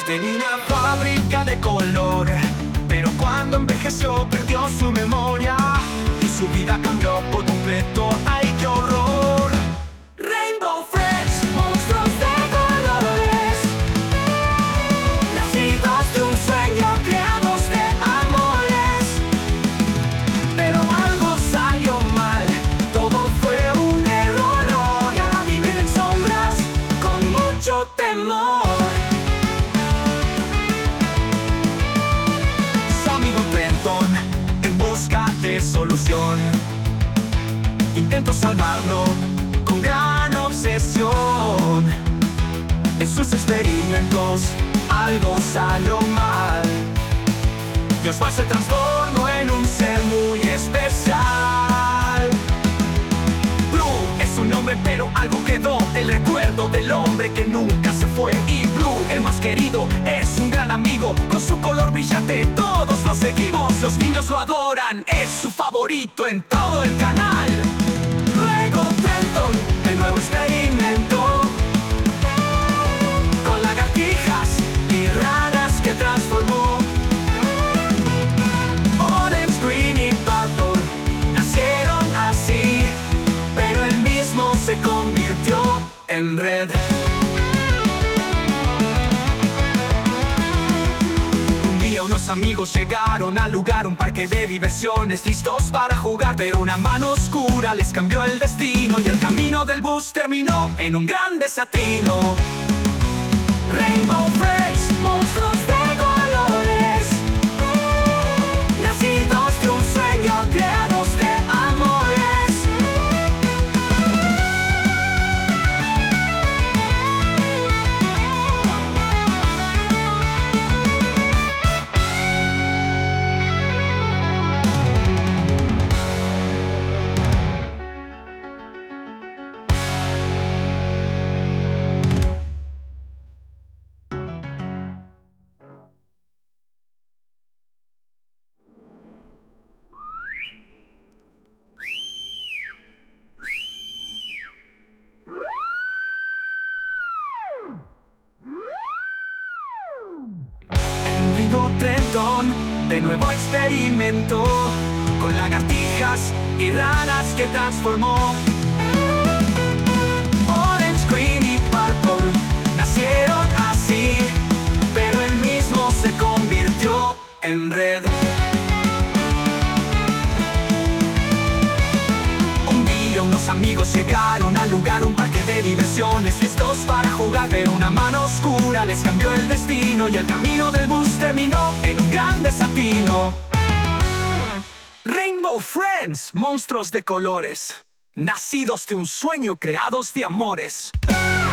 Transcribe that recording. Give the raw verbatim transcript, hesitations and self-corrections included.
Tenía una fábrica de color, pero cuando envejeció perdió su memoria y su vida cambió por completo. ¡Ay, qué horror! Rainbow Friends, monstruos de colores, nacidos de un sueño, creados de amores. Pero algo salió mal, todo fue un error. Y ahora viven en sombras con mucho temor. En busca de solución, intento salvarlo con gran obsesión. En sus experimentos algo salió mal. Dios se transformó en un ser muy especial. Blue es un nombre, pero algo quedó del recuerdo del hombre que nunca se fue. Y Blue, el más querido, es un gran amigo. Con su color brillante todos lo seguimos. Los niños lo adoran, es su favorito en todo el canal. Luego Trenton, de nuevo experimento con lagartijas y ranas que transformó. Orange, Green y Purple nacieron así, pero él mismo se convirtió en Red. Unos amigos llegaron al lugar, un parque de diversiones, listos para jugar. Pero una mano oscura les cambió el destino y el camino del bus terminó en un gran desatino. Rainbow Friends, monstruos de colores, nacidos de un sueño, creados de amores. Trenton, de nuevo experimentó con lagartijas y ranas que transformó. Orange, Green y Purple nacieron así, pero él mismo se convirtió en Red. Un día unos amigos llegaron al lugar, un parque de diversiones, listos para jugar. Pero una mano oscura les cambió el destino y el camino del bus terminó en un gran desatino. Rainbow Friends, monstruos de colores, nacidos de un sueño, creados de amores.